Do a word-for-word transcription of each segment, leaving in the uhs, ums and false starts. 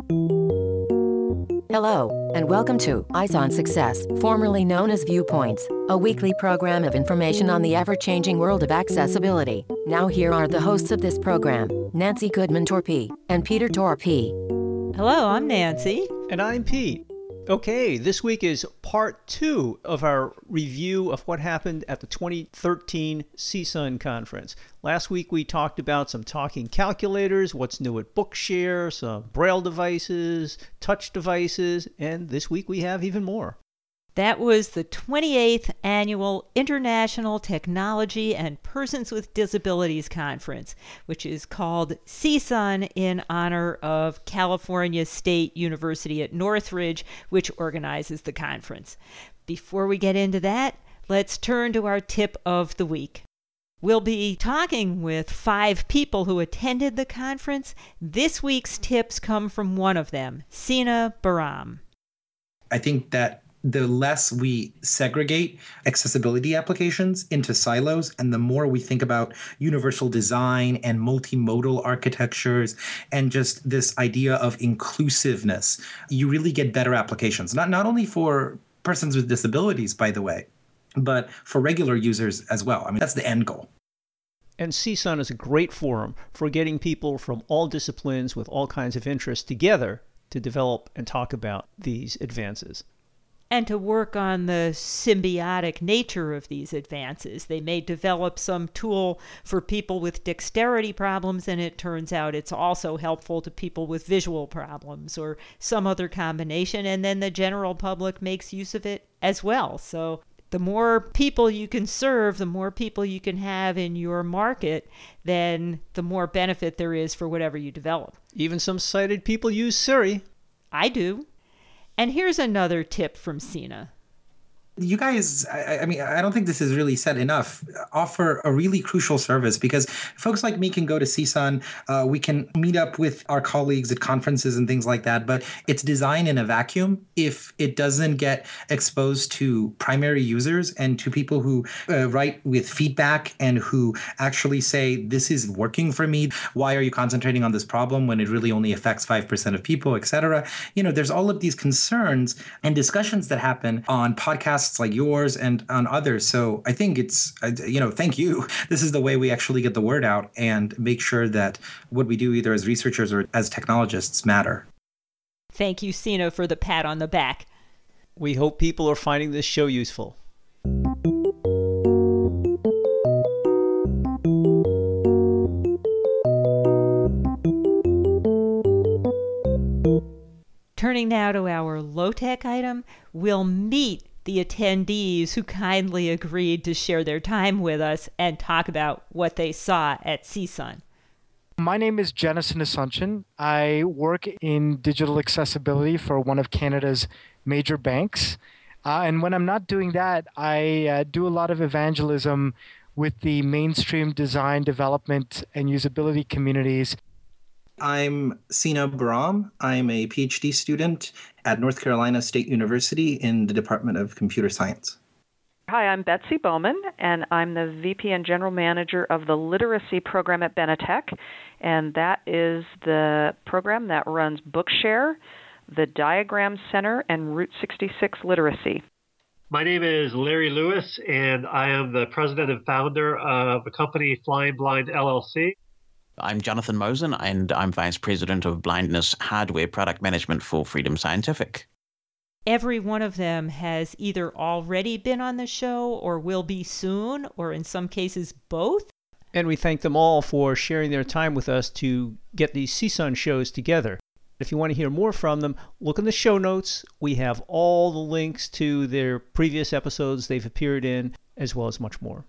Hello, and welcome to Eyes on Success, formerly known as Viewpoints, a weekly program of information on the ever-changing world of accessibility. Now here are the hosts of this program, Nancy Goodman-Torpey and Peter Torpey. Hello, I'm Nancy. And I'm Pete. Okay, this week is part two of our review of what happened at the twenty thirteen C S U N conference. Last week we talked about some talking calculators, what's new at Bookshare, some Braille devices, touch devices, and this week we have even more. That was the twenty-eighth Annual International Technology and Persons with Disabilities Conference, which is called C S U N in honor of California State University at Northridge, which organizes the conference. Before we get into that, let's turn to our tip of the week. We'll be talking with five people who attended the conference. This week's tips come from one of them, Sina Baram. I think that the less we segregate accessibility applications into silos and the more we think about universal design and multimodal architectures and just this idea of inclusiveness, you really get better applications, not, not only for persons with disabilities, by the way, but for regular users as well. I mean, that's the end goal. And C S U N is a great forum for getting people from all disciplines with all kinds of interests together to develop and talk about these advances. And to work on the symbiotic nature of these advances. They may develop some tool for people with dexterity problems, and it turns out it's also helpful to people with visual problems or some other combination, and then the general public makes use of it as well. So the more people you can serve, the more people you can have in your market, then the more benefit there is for whatever you develop. Even some sighted people use Siri. I do. And here's another tip from Sina. You guys, I, I mean, I don't think this is really said enough, offer a really crucial service because folks like me can go to C S U N. Uh, we can meet up with our colleagues at conferences and things like that. But it's designed in a vacuum if it doesn't get exposed to primary users and to people who uh, write with feedback and who actually say, this is working for me. Why are you concentrating on this problem when it really only affects five percent of people, et cetera? You know, there's all of these concerns and discussions that happen on podcasts like yours and on others. So I think it's, you know, thank you. This is the way we actually get the word out and make sure that what we do either as researchers or as technologists matter. Thank you, Sina, for the pat on the back. We hope people are finding this show useful. Turning now to our low-tech item, we'll meet the attendees who kindly agreed to share their time with us and talk about what they saw at C S U N. My name is Jennison Asuncion. I work in digital accessibility for one of Canada's major banks. Uh, and when I'm not doing that, I uh, do a lot of evangelism with the mainstream design, development, and usability communities. I'm Sina Baram. I'm a PhD student at North Carolina State University in the Department of Computer Science. Hi, I'm Betsy Bowman, and I'm the V P and General Manager of the Literacy Program at Benetech, and that is the program that runs Bookshare, the Diagram Center, and Route sixty-six Literacy. My name is Larry Lewis, and I am the president and founder of the company Flying Blind L L C. I'm Jonathan Mosen, and I'm Vice President of Blindness Hardware Product Management for Freedom Scientific. Every one of them has either already been on the show or will be soon, or in some cases both. And we thank them all for sharing their time with us to get these C S U N shows together. If you want to hear more from them, look in the show notes. We have all the links to their previous episodes they've appeared in, as well as much more.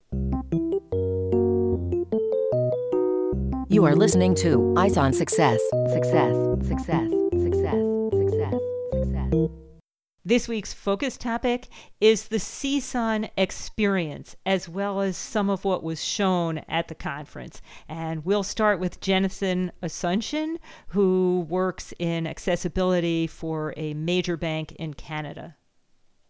You are listening to Eyes on Success. Success, success, success, success, success. This week's focus topic is the C S U N experience, as well as some of what was shown at the conference. And we'll start with Jennison Asuncion, who works in accessibility for a major bank in Canada.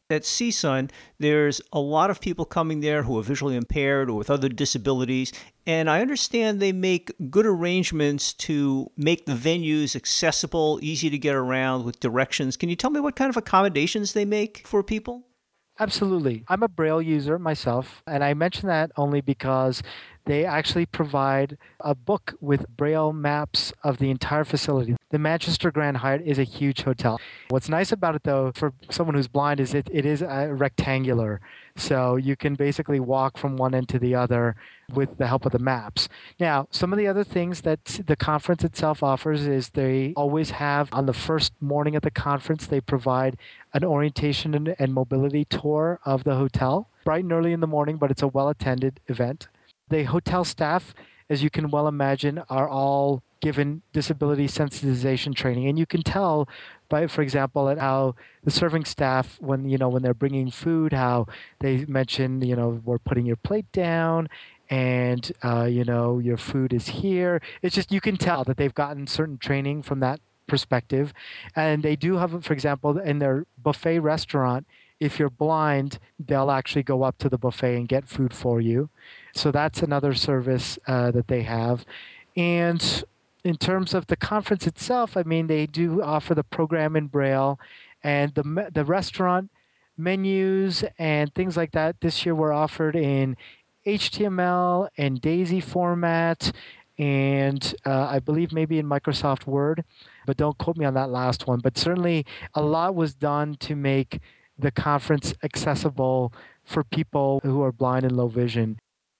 At C S U N, there's a lot of people coming there who are visually impaired or with other disabilities, and I understand they make good arrangements to make the venues accessible, easy to get around with directions. Can you tell me what kind of accommodations they make for people? Absolutely. I'm a Braille user myself, and I mention that only because they actually provide a book with Braille maps of the entire facility. The Manchester Grand Hyatt is a huge hotel. What's nice about it, though, for someone who's blind, is it, it is uh, rectangular. So you can basically walk from one end to the other with the help of the maps. Now, some of the other things that the conference itself offers is they always have, on the first morning of the conference, they provide an orientation and, and mobility tour of the hotel, bright and early in the morning, but it's a well-attended event. The hotel staff, as you can well imagine, are all given disability sensitization training, and you can tell by, for example, at how the serving staff, when you know when they're bringing food, how they mention, you know, we're putting your plate down, and uh, you know your food is here. It's just you can tell that they've gotten certain training from that perspective, and they do have, for example, in their buffet restaurant. If you're blind, they'll actually go up to the buffet and get food for you. So that's another service uh, that they have. And in terms of the conference itself, I mean, they do offer the program in Braille, and the the restaurant menus and things like that this year were offered in H T M L and DAISY format, and uh, I believe maybe in Microsoft Word, but don't quote me on that last one. But certainly a lot was done to make the conference accessible for people who are blind and low vision.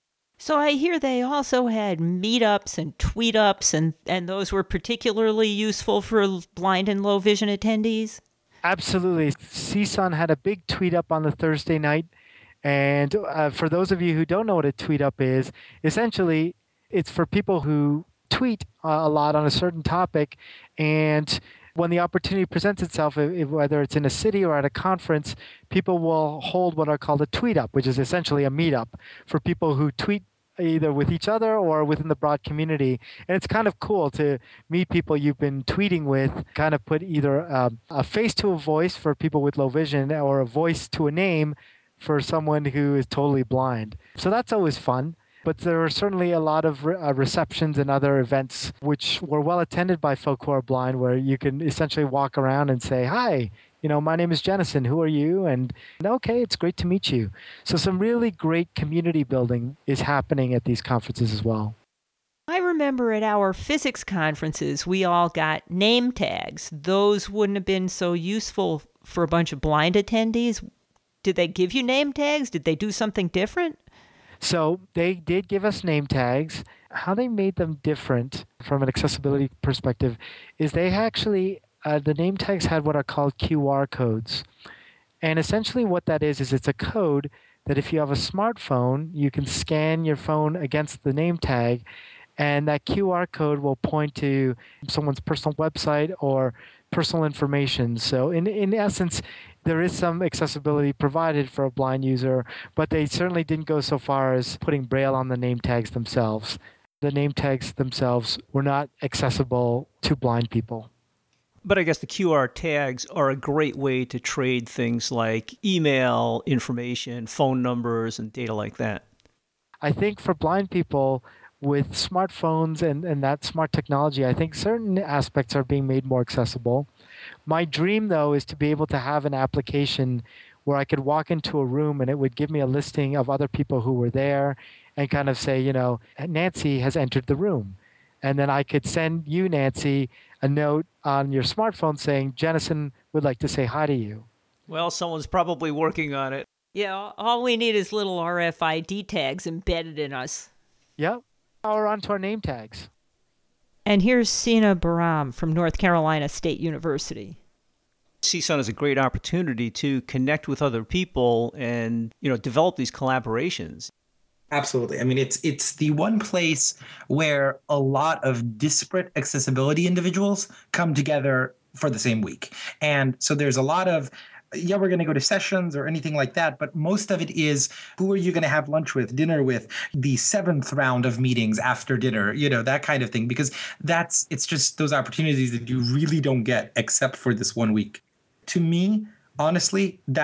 So I hear they also had meetups and tweet-ups, and, and those were particularly useful for blind and low vision attendees? Absolutely. C S U N had a big tweet-up on the Thursday night. And uh, for those of you who don't know what a tweet-up is, essentially it's for people who tweet uh, a lot on a certain topic, and when the opportunity presents itself, if, whether it's in a city or at a conference, people will hold what are called a tweet up, which is essentially a meetup for people who tweet either with each other or within the broad community. And it's kind of cool to meet people you've been tweeting with, kind of put either um, a face to a voice for people with low vision or a voice to a name for someone who is totally blind. So that's always fun. But there were certainly a lot of re- uh, receptions and other events which were well attended by folk who are blind, where you can essentially walk around and say, hi, you know, my name is Jennison. Who are you? And okay, it's great to meet you. So some really great community building is happening at these conferences as well. I remember at our physics conferences, we all got name tags. Those wouldn't have been so useful for a bunch of blind attendees. Did they give you name tags? Did they do something different? So they did give us name tags. How they made them different from an accessibility perspective is they actually, uh, the name tags had what are called Q R codes. And essentially what that is, is it's a code that if you have a smartphone, you can scan your phone against the name tag, and that Q R code will point to someone's personal website or personal information. So in in essence, there is some accessibility provided for a blind user, but they certainly didn't go so far as putting Braille on the name tags themselves. The name tags themselves were not accessible to blind people. But I guess the Q R tags are a great way to trade things like email information, phone numbers, and data like that. I think for blind people, with smartphones and, and that smart technology, I think certain aspects are being made more accessible. My dream, though, is to be able to have an application where I could walk into a room and it would give me a listing of other people who were there and kind of say, you know, Nancy has entered the room. And then I could send you, Nancy, a note on your smartphone saying, Jennison would like to say hi to you. Well, someone's probably working on it. Yeah, all we need is little R F I D tags embedded in us. Yep. Or onto our name tags. And here's Sina Baram from North Carolina State University. C S U N is a great opportunity to connect with other people and, you know, develop these collaborations. Absolutely. I mean, it's it's the one place where a lot of disparate accessibility individuals come together for the same week. And so there's a lot of, yeah, we're going to go to sessions or anything like that, but most of it is who are you going to have lunch with, dinner with, the seventh round of meetings after dinner, you know, that kind of thing, because that's, it's just those opportunities that you really don't get except for this one week. To me, honestly, that's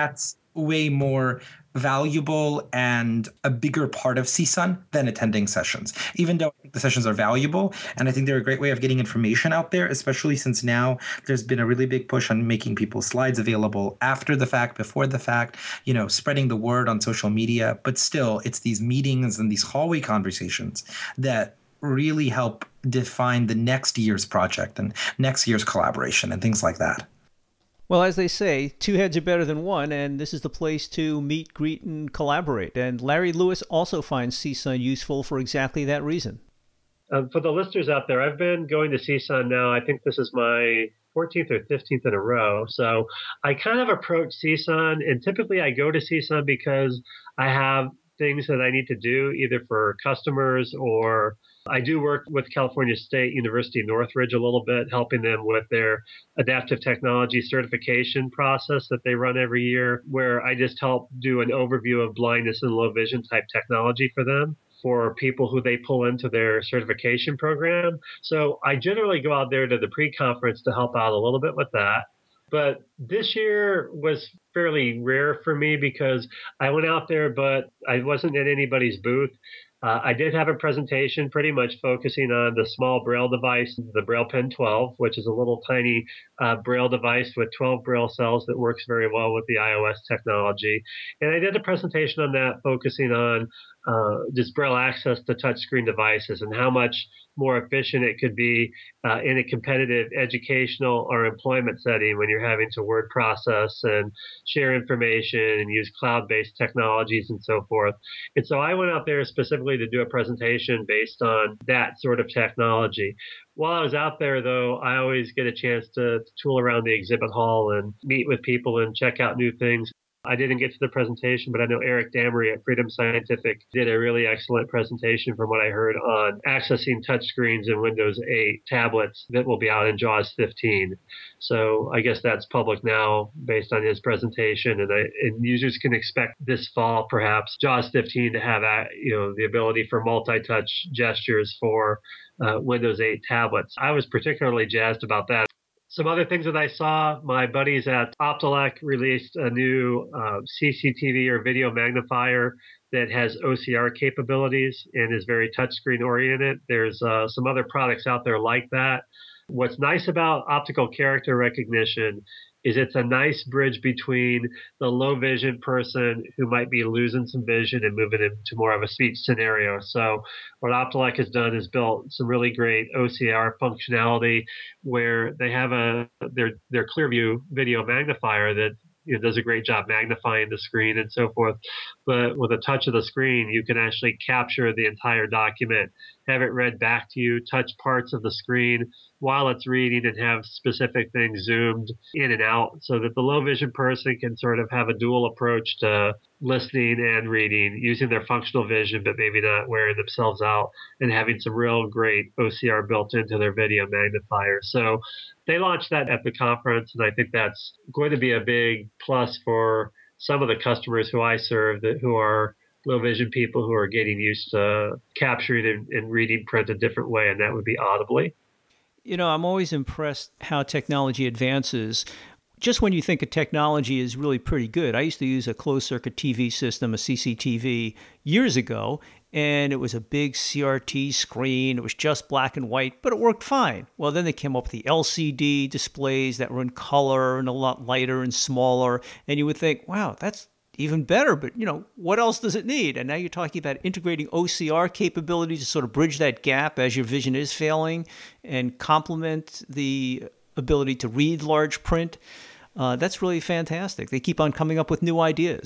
way more valuable and a bigger part of C S U N than attending sessions, even though I think the sessions are valuable. And I think they're a great way of getting information out there, especially since now there's been a really big push on making people's slides available after the fact, before the fact, you know, spreading the word on social media. But still, it's these meetings and these hallway conversations that really help define the next year's project and next year's collaboration and things like that. Well, as they say, two heads are better than one, and this is the place to meet, greet, and collaborate. And Larry Lewis also finds C S U N useful for exactly that reason. Um, for the listeners out there, I've been going to C S U N now. I think this is my fourteenth or fifteenth in a row. So I kind of approach C S U N, and typically I go to C S U N because I have things that I need to do either for customers, or I do work with California State University Northridge a little bit, helping them with their adaptive technology certification process that they run every year, where I just help do an overview of blindness and low vision type technology for them, for people who they pull into their certification program. So I generally go out there to the pre-conference to help out a little bit with that. But this year was fairly rare for me because I went out there, but I wasn't at anybody's booth. Uh, I did have a presentation pretty much focusing on the small Braille device, the Braille Pen twelve, which is a little tiny uh, Braille device with twelve Braille cells that works very well with the iOS technology. And I did a presentation on that, focusing on uh, just Braille access to touchscreen devices and how much more efficient it could be uh, in a competitive educational or employment setting when you're having to word process and share information and use cloud-based technologies and so forth. And so I went out there specifically to do a presentation based on that sort of technology. While I was out there, though, I always get a chance to, to tool around the exhibit hall and meet with people and check out new things. I didn't get to the presentation, but I know Eric Damery at Freedom Scientific did a really excellent presentation from what I heard on accessing touchscreens in Windows eight tablets that will be out in JAWS fifteen. So I guess that's public now based on his presentation, and, I, and users can expect this fall perhaps JAWS fifteen to have you know the ability for multi-touch gestures for uh, Windows eight tablets. I was particularly jazzed about that. Some other things that I saw, my buddies at Optelec released a new uh, C C T V or video magnifier that has O C R capabilities and is very touchscreen oriented. There's uh, some other products out there like that. What's nice about optical character recognition is it's a nice bridge between the low vision person who might be losing some vision and moving into more of a speech scenario. So what Optelec has done is built some really great O C R functionality where they have a their their Clearview video magnifier that you know, does a great job magnifying the screen and so forth. But with a touch of the screen, you can actually capture the entire document, have it read back to you, touch parts of the screen while it's reading, and have specific things zoomed in and out so that the low vision person can sort of have a dual approach to listening and reading, using their functional vision, but maybe not wearing themselves out, and having some real great O C R built into their video magnifier. So they launched that at the conference, and I think that's going to be a big plus for some of the customers who I serve that who are low vision people who are getting used to capturing and, and reading print a different way, and that would be audibly. You know, I'm always impressed how technology advances. Just when you think of technology is really pretty good. I used to use a closed-circuit T V system, a C C T V, years ago, and it was a big C R T screen. It was just black and white, but it worked fine. Well, then they came up with the L C D displays that were in color and a lot lighter and smaller, and you would think, wow, that's even better, but you know, what else does it need? And now you're talking about integrating O C R capability to sort of bridge that gap as your vision is failing and complement the ability to read large print. Uh, that's really fantastic. They keep on coming up with new ideas.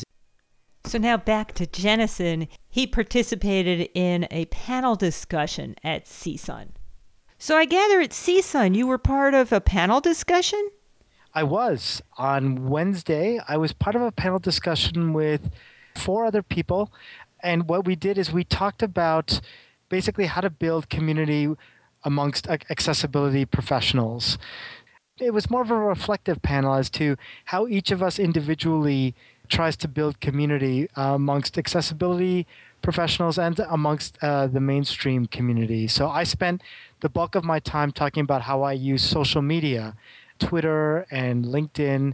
So now back to Jennison. He participated in a panel discussion at C S U N. So I gather at C S U N you were part of a panel discussion? I was. On Wednesday, I was part of a panel discussion with four other people. And what we did is we talked about basically how to build community amongst accessibility professionals. It was more of a reflective panel as to how each of us individually tries to build community uh, amongst accessibility professionals and amongst uh, the mainstream community. So I spent the bulk of my time talking about how I use social media, Twitter and LinkedIn,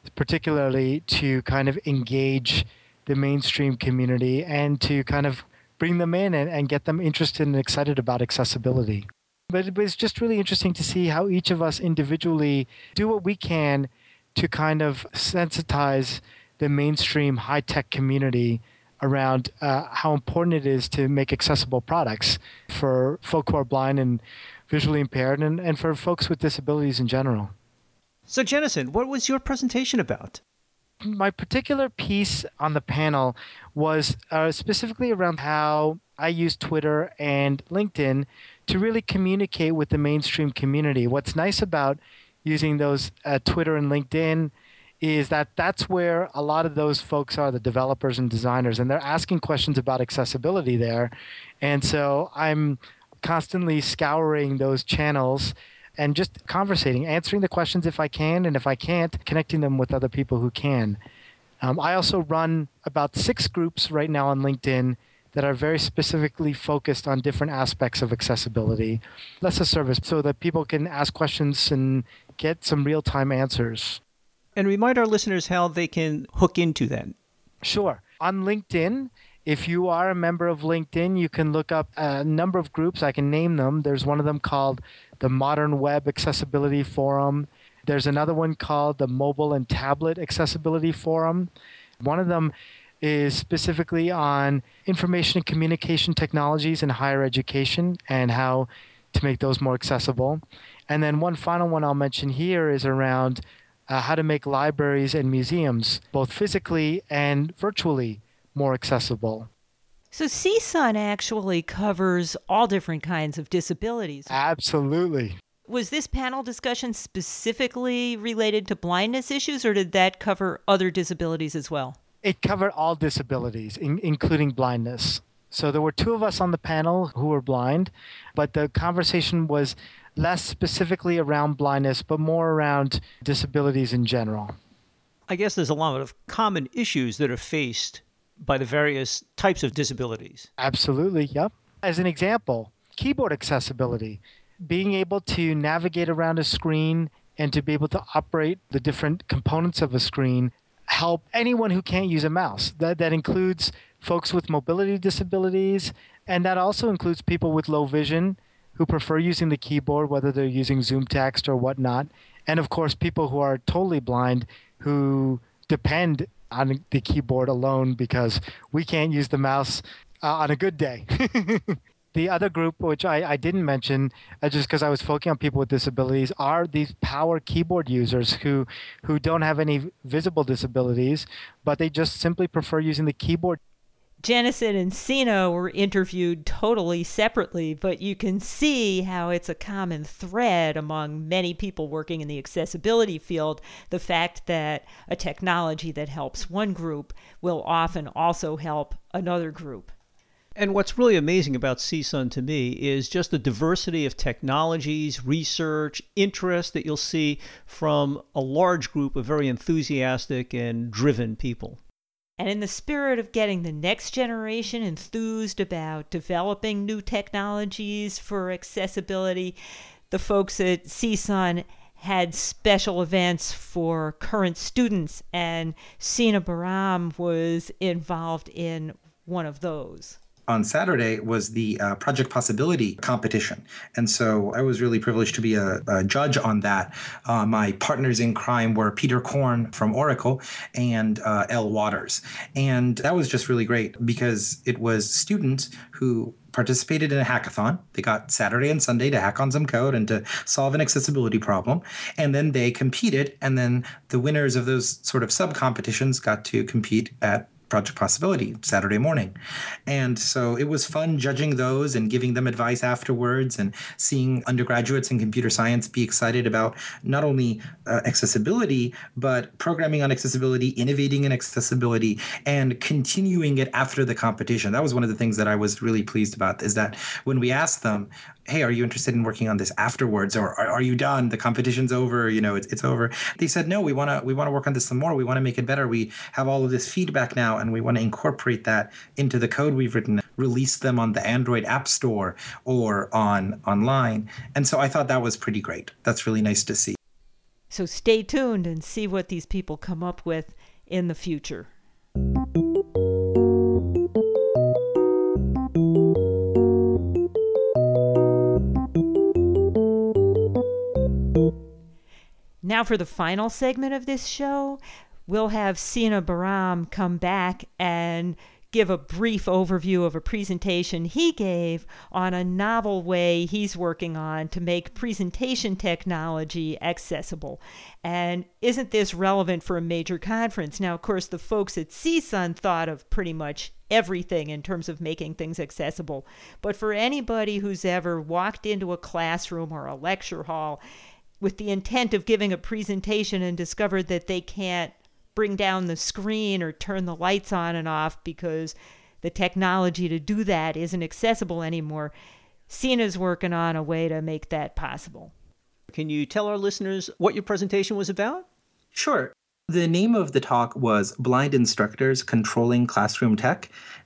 particularly to kind of engage the mainstream community and to kind of bring them in and, and get them interested and excited about accessibility. But it was just really interesting to see how each of us individually do what we can to kind of sensitize the mainstream high-tech community around uh, how important it is to make accessible products for folk who are blind and visually impaired and, and for folks with disabilities in general. So, Jennison, what was your presentation about? My particular piece on the panel was uh, specifically around how I use Twitter and LinkedIn to really communicate with the mainstream community. What's nice about using those uh, Twitter and LinkedIn is that that's where a lot of those folks are, the developers and designers, and they're asking questions about accessibility there. And so I'm constantly scouring those channels and just conversating, answering the questions if I can, and if I can't, connecting them with other people who can. Um, I also run about six groups right now on LinkedIn that are very specifically focused on different aspects of accessibility. That's a service so that people can ask questions and get some real-time answers. And remind our listeners how they can hook into that. Sure. On LinkedIn, if you are a member of LinkedIn, you can look up a number of groups. I can name them. There's one of them called the Modern Web Accessibility Forum. There's another one called the Mobile and Tablet Accessibility Forum. One of them is specifically on information and communication technologies in higher education and how to make those more accessible. And then one final one I'll mention here is around uh, how to make libraries and museums, both physically and virtually, more accessible. So C S U N actually covers all different kinds of disabilities. Absolutely. Was this panel discussion specifically related to blindness issues, or did that cover other disabilities as well? It covered all disabilities, in, including blindness. So there were two of us on the panel who were blind, but the conversation was less specifically around blindness, but more around disabilities in general. I guess there's a lot of common issues that are faced by the various types of disabilities. Absolutely, yep. As an example, keyboard accessibility. Being able to navigate around a screen and to be able to operate the different components of a screen help anyone who can't use a mouse. That, that includes folks with mobility disabilities, and that also includes people with low vision who prefer using the keyboard, whether they're using Zoom text or whatnot. And of course, people who are totally blind who depend on the keyboard alone because we can't use the mouse uh, on a good day. The other group, which I, I didn't mention, uh, just because I was focusing on people with disabilities, are these power keyboard users who, who don't have any visible disabilities, but they just simply prefer using the keyboard. Jennison and Sina were interviewed totally separately, but you can see how it's a common thread among many people working in the accessibility field, the fact that a technology that helps one group will often also help another group. And what's really amazing about C S U N to me is just the diversity of technologies, research, interest that you'll see from a large group of very enthusiastic and driven people. And in the spirit of getting the next generation enthused about developing new technologies for accessibility, the folks at C S U N had special events for current students, and Sina Baram was involved in one of those. On Saturday was the uh, Project Possibility competition. And so I was really privileged to be a, a judge on that. Uh, my partners in crime were Peter Korn from Oracle and uh, Elle Waters. And that was just really great because it was students who participated in a hackathon. They got Saturday and Sunday to hack on some code and to solve an accessibility problem. And then they competed. And then the winners of those sort of sub-competitions got to compete at Project Possibility Saturday morning. And so it was fun judging those and giving them advice afterwards and seeing undergraduates in computer science be excited about not only uh, accessibility, but programming on accessibility, innovating in accessibility, and continuing it after the competition. That was one of the things that I was really pleased about, is that when we asked them, hey, are you interested in working on this afterwards? Or are, are you done? The competition's over, you know, it's, it's over. They said, no, we want to we want to work on this some more. We want to make it better. We have all of this feedback now, and we want to incorporate that into the code we've written, release them on the Android App Store or on online. And so I thought that was pretty great. That's really nice to see. So stay tuned and see what these people come up with in the future. Now for the final segment of this show, we'll have Sina Baram come back and give a brief overview of a presentation he gave on a novel way he's working on to make presentation technology accessible. And isn't this relevant for a major conference? Now, of course, the folks at C S U N thought of pretty much everything in terms of making things accessible. But for anybody who's ever walked into a classroom or a lecture hall with the intent of giving a presentation and discovered that they can't bring down the screen or turn the lights on and off because the technology to do that isn't accessible anymore, Sina's working on a way to make that possible. Can you tell our listeners what your presentation was about? Sure. The name of the talk was Blind Instructors Controlling Classroom Tech,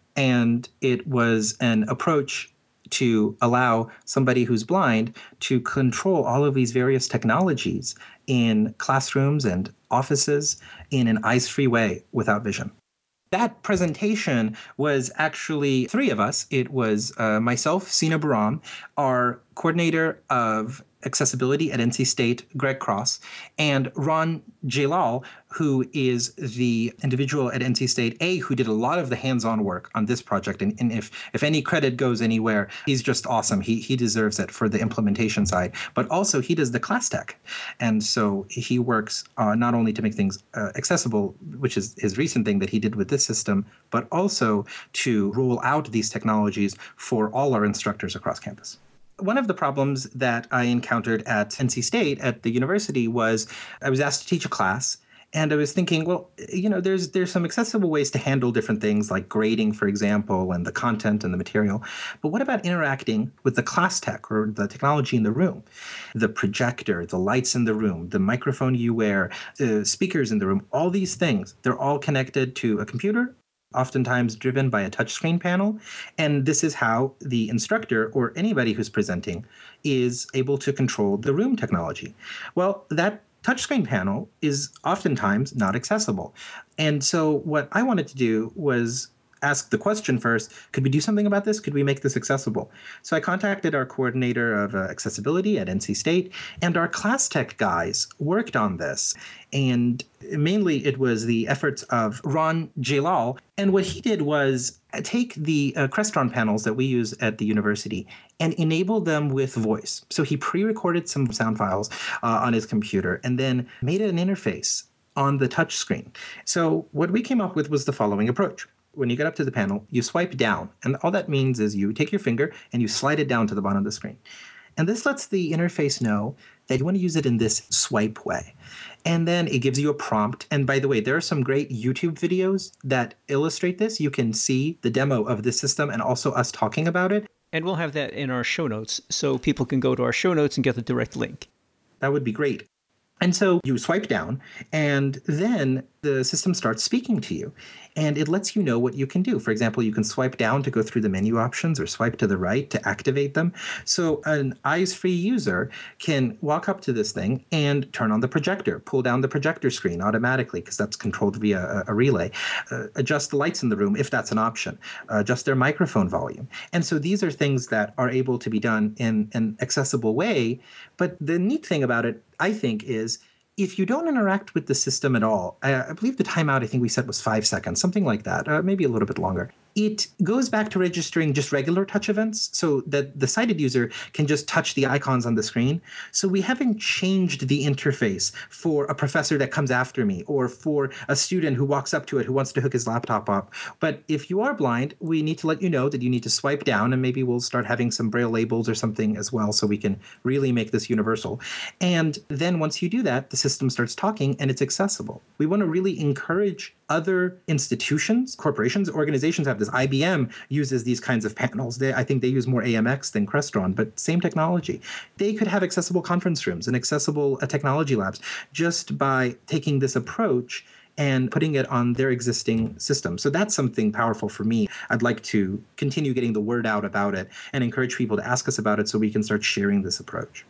and it was an approach to allow somebody who's blind to control all of these various technologies in classrooms and offices in an eyes-free way without vision. That presentation was actually three of us. It was uh, myself, Sina Baram, our coordinator of accessibility at N C State, Greg Cross, and Ron Jalal, who is the individual at N C State A who did a lot of the hands-on work on this project. And, and if if any credit goes anywhere, he's just awesome. He he deserves it for the implementation side. But also he does the class tech. And so he works uh, not only to make things uh, accessible, which is his recent thing that he did with this system, but also to roll out these technologies for all our instructors across campus. One of the problems that I encountered at N C State, at the university, was I was asked to teach a class, and I was thinking, well, you know, there's there's some accessible ways to handle different things like grading, for example, and the content and the material. But what about interacting with the class tech or the technology in the room? The projector, the lights in the room, the microphone you wear, the speakers in the room, all these things, they're all connected to a computer, oftentimes driven by a touchscreen panel. And this is how the instructor or anybody who's presenting is able to control the room technology. Well, that touchscreen panel is oftentimes not accessible. And so what I wanted to do was ask the question first, could we do something about this? Could we make this accessible? So I contacted our coordinator of uh, accessibility at N C State, and our class tech guys worked on this. And mainly it was the efforts of Ron Jalal. And what he did was take the uh, Crestron panels that we use at the university and enable them with voice. So he pre-recorded some sound files uh, on his computer and then made an interface on the touch screen. So what we came up with was the following approach. When you get up to the panel, you swipe down. And all that means is you take your finger and you slide it down to the bottom of the screen. And this lets the interface know that you want to use it in this swipe way. And then it gives you a prompt. And by the way, there are some great YouTube videos that illustrate this. You can see the demo of this system and also us talking about it. And we'll have that in our show notes so people can go to our show notes and get the direct link. That would be great. And so you swipe down, and then the system starts speaking to you, and it lets you know what you can do. For example, you can swipe down to go through the menu options or swipe to the right to activate them. So an eyes-free user can walk up to this thing and turn on the projector, pull down the projector screen automatically because that's controlled via a, a relay, uh, adjust the lights in the room if that's an option, uh, adjust their microphone volume. And so these are things that are able to be done in an accessible way. But the neat thing about it, I think, is if you don't interact with the system at all, I, I believe the timeout I think we said was five seconds, something like that, uh, maybe a little bit longer. It goes back to registering just regular touch events so that the sighted user can just touch the icons on the screen. So we haven't changed the interface for a professor that comes after me or for a student who walks up to it who wants to hook his laptop up. But if you are blind, we need to let you know that you need to swipe down, and maybe we'll start having some braille labels or something as well so we can really make this universal. And then once you do that, the system starts talking and it's accessible. We want to really encourage other institutions, corporations, organizations have this. I B M uses these kinds of panels. They, I think they use more A M X than Crestron, but same technology. They could have accessible conference rooms and accessible uh, technology labs just by taking this approach and putting it on their existing system. So that's something powerful for me. I'd like to continue getting the word out about it and encourage people to ask us about it so we can start sharing this approach.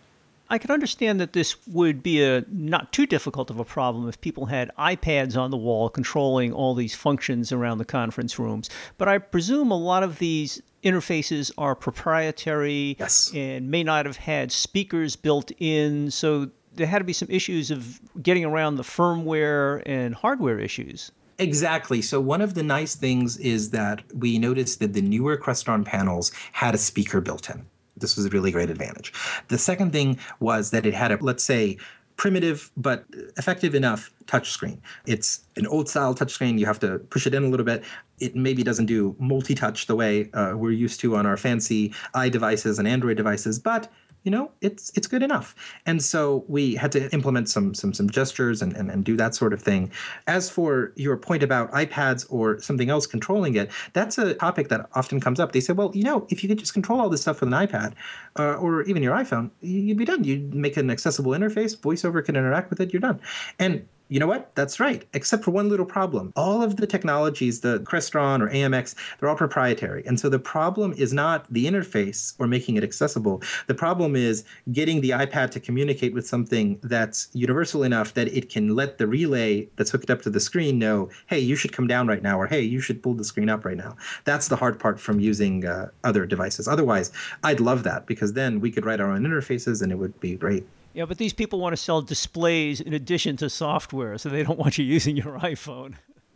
I can understand that this would be a not too difficult of a problem if people had iPads on the wall controlling all these functions around the conference rooms. But I presume a lot of these interfaces are proprietary Yes. and may not have had speakers built in. So there had to be some issues of getting around the firmware and hardware issues. Exactly. So one of the nice things is that we noticed that the newer Crestron panels had a speaker built in. This was a really great advantage. The second thing was that it had a, let's say, primitive but effective enough touchscreen. It's an old style touchscreen. You have to push it in a little bit. It maybe doesn't do multi-touch the way uh, we're used to on our fancy iDevices and Android devices, but you know, it's it's good enough. And so we had to implement some some some gestures and, and, and do that sort of thing. As for your point about iPads or something else controlling it, that's a topic that often comes up. They say, well, you know, if you could just control all this stuff with an iPad uh, or even your iPhone, you'd be done. You'd make an accessible interface, VoiceOver can interact with it, you're done. And you know what? That's right, except for one little problem. All of the technologies, the Crestron or A M X, they're all proprietary. And so the problem is not the interface or making it accessible. The problem is getting the iPad to communicate with something that's universal enough that it can let the relay that's hooked up to the screen know, hey, you should come down right now, or hey, you should pull the screen up right now. That's the hard part from using uh, other devices. Otherwise, I'd love that, because then we could write our own interfaces and it would be great. Yeah, but these people want to sell displays in addition to software, so they don't want you using your iPhone.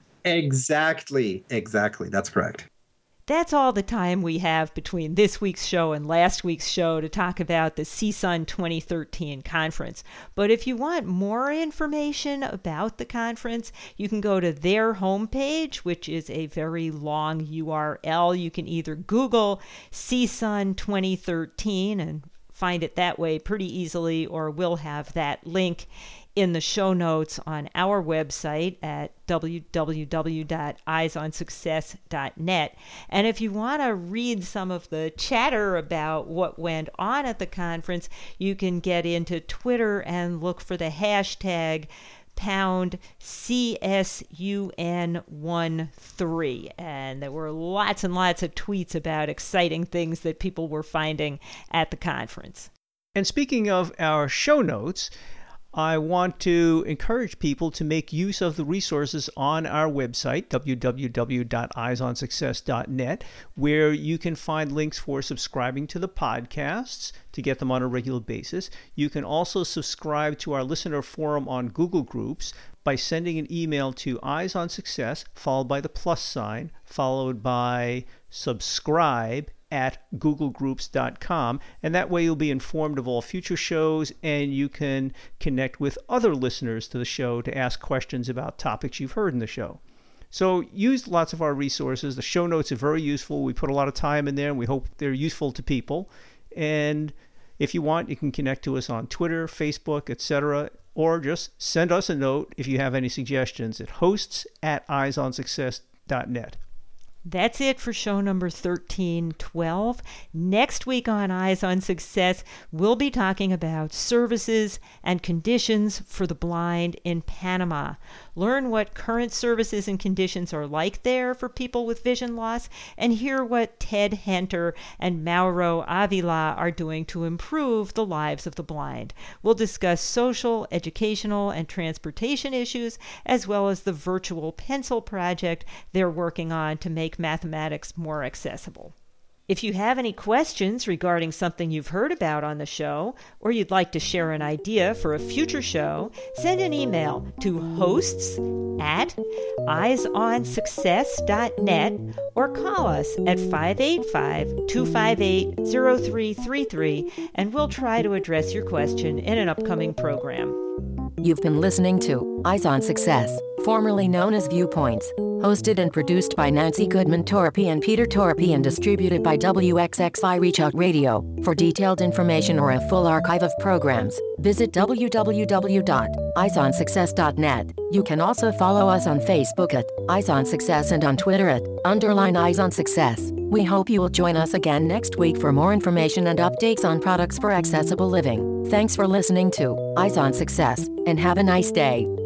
Exactly. Exactly. That's correct. That's all the time we have between this week's show and last week's show to talk about the C S U N twenty thirteen conference. But if you want more information about the conference, you can go to their homepage, which is a very long U R L. You can either Google C S U N twenty thirteen and find it that way pretty easily, or we'll have that link in the show notes on our website at w w w dot eyes on success dot net. And if you want to read some of the chatter about what went on at the conference, you can get into Twitter and look for the hashtag pound C S U N thirteen. And there were lots and lots of tweets about exciting things that people were finding at the conference. And speaking of our show notes, I want to encourage people to make use of the resources on our website, w w w dot eyes on success dot net, where you can find links for subscribing to the podcasts to get them on a regular basis. You can also subscribe to our listener forum on Google Groups by sending an email to Eyes on Success, followed by the plus sign, followed by subscribe at google groups dot com, and that way you'll be informed of all future shows, and you can connect with other listeners to the show to ask questions about topics you've heard in the show. So use lots of our resources. The show notes are very useful. We put a lot of time in there, and we hope they're useful to people. And if you want, you can connect to us on Twitter, Facebook, et cetera, or just send us a note if you have any suggestions at hosts at eyes on success dot net. That's it for show number thirteen twelve. Next week on Eyes on Success, we'll be talking about services and conditions for the blind in Panama. Learn what current services and conditions are like there for people with vision loss, and hear what Ted Henter and Mauro Avila are doing to improve the lives of the blind. We'll discuss social, educational, and transportation issues, as well as the virtual pencil project they're working on to make mathematics more accessible. If you have any questions regarding something you've heard about on the show, or you'd like to share an idea for a future show, send an email to hosts at eyes on success dot net or call us at five eight five, two five eight, zero three three three, and we'll try to address your question in an upcoming program. You've been listening to Eyes on Success, formerly known as Viewpoints, hosted and produced by Nancy Goodman Torpy and Peter Torpy and distributed by W X X I Reach Out Radio. For detailed information or a full archive of programs, visit w w w dot eyes on success dot net. You can also follow us on Facebook at Eyes on Success and on Twitter at underline Eyes on Success. We hope you will join us again next week for more information and updates on products for accessible living. Thanks for listening to Eyes on Success, and have a nice day.